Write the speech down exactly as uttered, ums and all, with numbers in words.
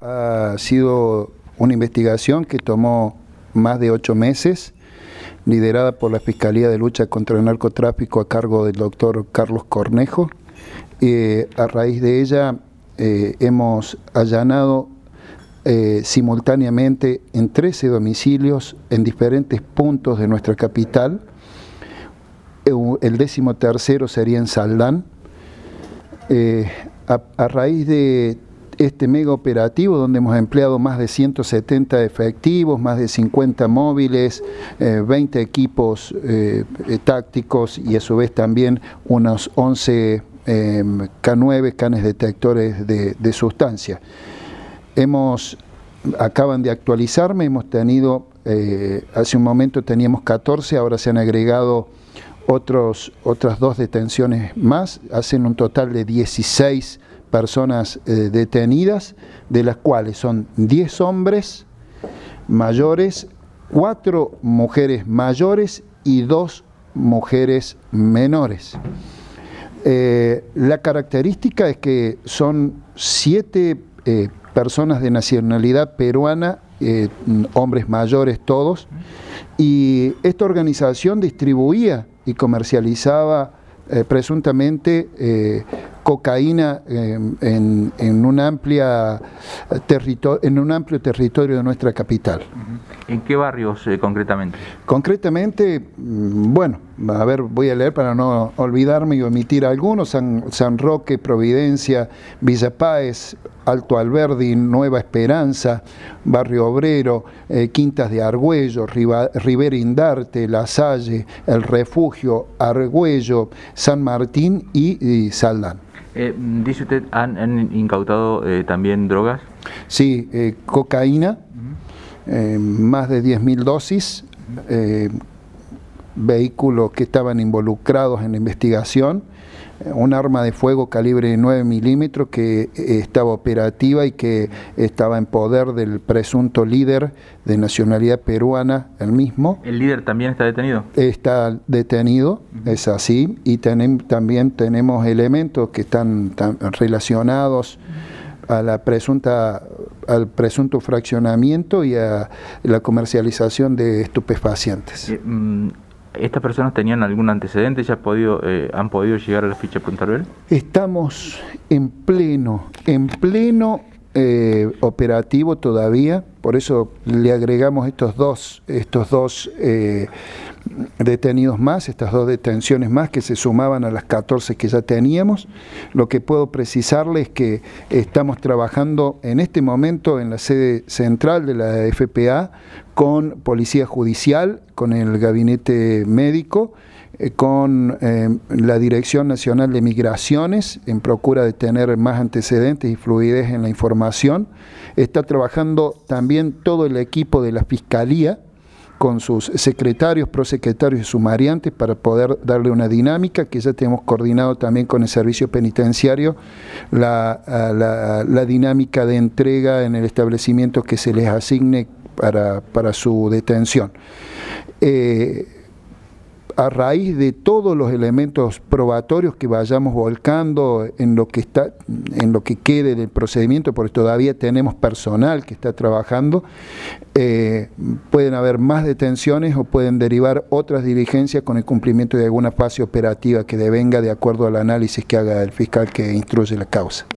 Ha sido una investigación que tomó más de ocho meses, liderada por la Fiscalía de Lucha contra el Narcotráfico a cargo del doctor Carlos Cornejo. Eh, a raíz de ella eh, hemos allanado eh, simultáneamente en trece domicilios en diferentes puntos de nuestra capital. El décimo tercero sería en Saldán. Eh, a, a raíz de este mega operativo, donde hemos empleado más de ciento setenta efectivos, más de cincuenta móviles, eh, veinte equipos eh, tácticos y a su vez también unos once eh, K nueve, canes detectores de, de sustancia. Hemos, acaban de actualizarme, hemos tenido, eh, hace un momento teníamos catorce, ahora se han agregado otros, otras dos detenciones más, hacen un total de dieciséis personas eh, detenidas, de las cuales son diez hombres mayores, cuatro mujeres mayores y dos mujeres menores. Eh, la característica es que son siete eh, personas de nacionalidad peruana, eh, hombres mayores todos, y esta organización distribuía y comercializaba eh, presuntamente eh, cocaína eh, en, en, un amplia territorio, en un amplio territorio de nuestra capital. ¿En qué barrios eh, concretamente? Concretamente, bueno, a ver, voy a leer para no olvidarme y omitir algunos: San, San Roque, Providencia, Villa Páez, Alto Alberdi, Nueva Esperanza, Barrio Obrero, eh, Quintas de Argüello, Riva, Rivera Indarte, La Salle, El Refugio, Argüello, San Martín y, y Saldán. Eh, dice usted, ¿han, han incautado eh, también drogas? Sí, eh, cocaína, uh-huh. eh, más de diez mil dosis, eh, vehículos que estaban involucrados en la investigación, un arma de fuego calibre nueve milímetros que estaba operativa y que estaba en poder del presunto líder de nacionalidad peruana, el mismo. ¿El líder también está detenido? Está detenido, uh-huh. Es así, y tenem, también tenemos elementos que están tan relacionados a la presunta, al presunto fraccionamiento y a la comercialización de estupefacientes. Eh, mm. ¿Estas personas tenían algún antecedente? ¿Ya podido, eh, han podido llegar a la ficha puntual? Estamos en pleno, en pleno eh, operativo todavía, por eso le agregamos estos dos, estos dos eh, detenidos más, estas dos detenciones más que se sumaban a las catorce que ya teníamos. Lo que puedo precisarle es que estamos trabajando en este momento en la sede central de la F P A con Policía Judicial, con el Gabinete Médico, eh, con eh, la Dirección Nacional de Migraciones, en procura de tener más antecedentes y fluidez en la información. Está trabajando también todo el equipo de la Fiscalía, con sus secretarios, prosecretarios y sumariantes para poder darle una dinámica, que ya tenemos coordinado también con el servicio penitenciario, la, la, la dinámica de entrega en el establecimiento que se les asigne para, para su detención. Eh, a raíz de todos los elementos probatorios que vayamos volcando en lo que está, en lo que quede del procedimiento, porque todavía tenemos personal que está trabajando, eh, pueden haber más detenciones o pueden derivar otras diligencias con el cumplimiento de alguna fase operativa que devenga de acuerdo al análisis que haga el fiscal que instruye la causa.